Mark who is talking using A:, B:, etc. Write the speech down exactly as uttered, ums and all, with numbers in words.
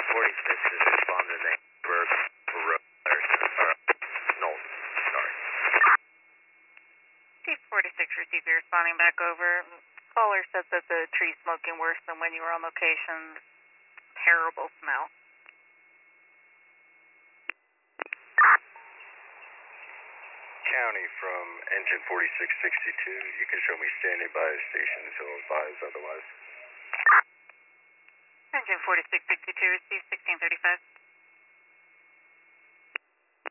A: forty-six is responding to Berg for road fire. Uh, Knowlton, sorry.
B: T forty-six received, you're responding back over. Caller said that the tree's smoking worse than when you were on location. Terrible smell.
A: County from engine forty-six sixty-two. You can show me standing by the station until advised otherwise.
B: Engine forty-six sixty-two, receive sixteen thirty-five.